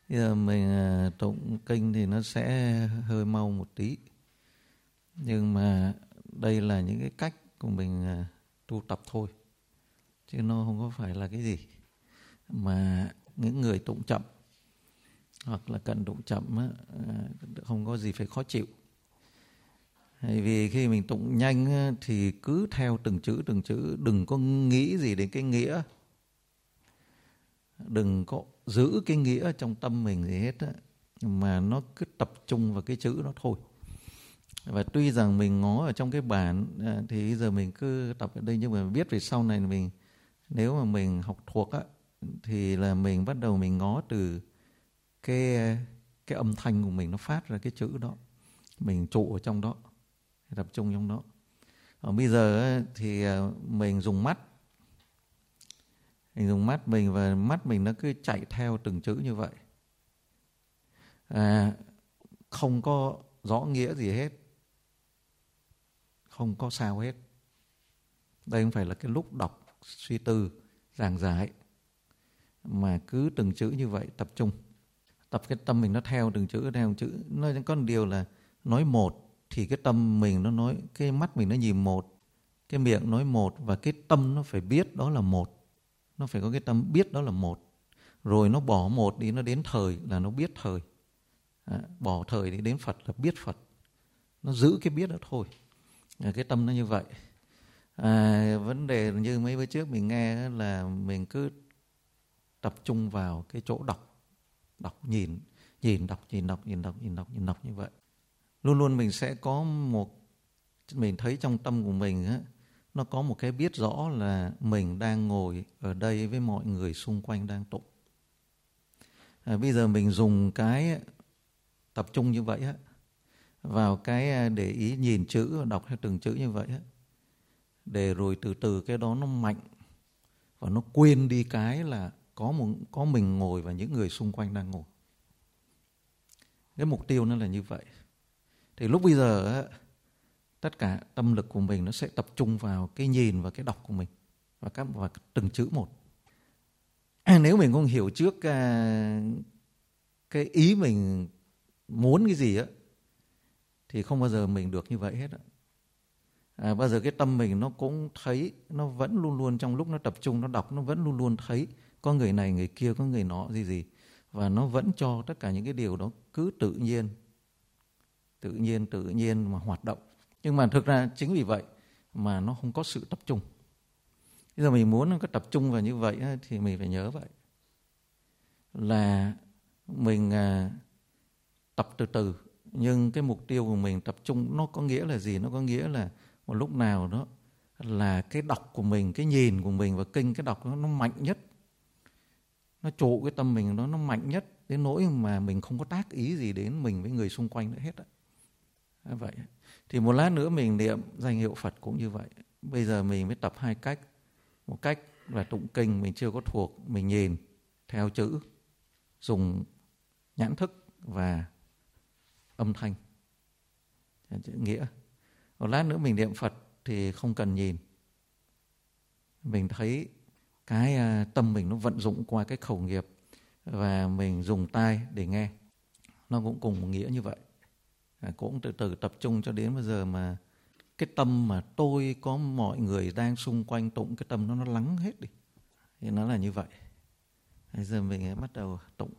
Bây giờ mình tụng kinh thì nó sẽ hơi mau một tí, nhưng mà đây là những cái cách của mình tu tập thôi, chứ nó không có phải là cái gì mà những người tụng chậm hoặc là cần tụng chậm á, không có gì phải khó chịu. Bởi vì khi mình tụng nhanh á, thì cứ theo từng chữ, đừng có nghĩ gì đến cái nghĩa, đừng có giữ cái nghĩa trong tâm mình gì hết á, mà nó cứ tập trung vào cái chữ đó thôi. Và tuy rằng mình ngó ở trong cái bản thì bây giờ mình cứ tập ở đây, nhưng mà biết về sau này mình, nếu mà mình học thuộc á, thì là mình bắt đầu mình ngó từ cái âm thanh của mình nó phát ra cái chữ đó, mình trụ ở trong đó, tập trung trong đó. Bây giờ thì mình dùng mắt, mình và mắt mình nó cứ chạy theo từng chữ như vậy, không có rõ nghĩa gì hết, không có sao hết. Đây không phải là cái lúc đọc suy tư giảng giải, mà cứ từng chữ như vậy tập trung, tập cái tâm mình nó theo từng chữ. Nó có một điều là nói một thì cái tâm mình nó nói, cái mắt mình nó nhìn một, cái miệng nói một, và cái tâm nó phải biết đó là một, nó phải có cái tâm biết đó là một. Rồi nó bỏ một đi, nó đến thời là nó biết thời, bỏ thời đi đến Phật là biết Phật, nó giữ cái biết đó thôi. Cái tâm nó như vậy. Vấn đề như mấy bữa trước mình nghe là mình cứ tập trung vào cái chỗ đọc nhìn đọc như vậy. Luôn luôn mình sẽ có mình thấy trong tâm của mình á, nó có một cái biết rõ là mình đang ngồi ở đây với mọi người xung quanh đang tụng. Bây giờ mình dùng cái tập trung như vậy á, vào cái để ý nhìn chữ và đọc theo từng chữ như vậy á, để rồi từ từ cái đó nó mạnh và nó quên đi cái là có mình ngồi và những người xung quanh đang ngồi. Cái mục tiêu nó là như vậy. Thì lúc bây giờ á, tất cả tâm lực của mình nó sẽ tập trung vào cái nhìn và cái đọc của mình, và từng chữ một. Nếu mình không hiểu trước cái ý mình muốn cái gì á, thì không bao giờ mình được như vậy hết á. Bao giờ cái tâm mình nó cũng thấy, nó vẫn luôn luôn trong lúc nó tập trung nó đọc, nó vẫn luôn luôn thấy có người này người kia, có người nọ gì, và nó vẫn cho tất cả những cái điều đó cứ tự nhiên mà hoạt động. Nhưng mà thực ra chính vì vậy mà nó không có sự tập trung. Bây giờ mình muốn nó có tập trung vào như vậy thì mình phải nhớ vậy, là mình tập từ từ, nhưng cái mục tiêu của mình tập trung nó có nghĩa là gì? Nó có nghĩa là một lúc nào đó là cái đọc của mình, cái nhìn của mình và kinh cái đọc nó mạnh nhất, nó trụ cái tâm mình nó mạnh nhất đến nỗi mà mình không có tác ý gì đến mình với người xung quanh nữa hết á. Vậy thì một lát nữa mình niệm danh hiệu Phật cũng như vậy. Bây giờ mình mới tập hai cách. Một cách là tụng kinh mình chưa có thuộc, mình nhìn theo chữ, dùng nhãn thức và âm thanh, chữ nghĩa. Một lát nữa mình niệm Phật thì không cần nhìn, mình thấy cái tâm mình nó vận dụng qua cái khẩu nghiệp, và mình dùng tai để nghe, nó cũng cùng một nghĩa như vậy. Cũng từ từ tập trung cho đến bây giờ mà cái tâm mà tôi có mọi người đang xung quanh tụng, cái tâm nó lắng hết đi, thì nó là như vậy. Bây giờ mình bắt đầu tụng.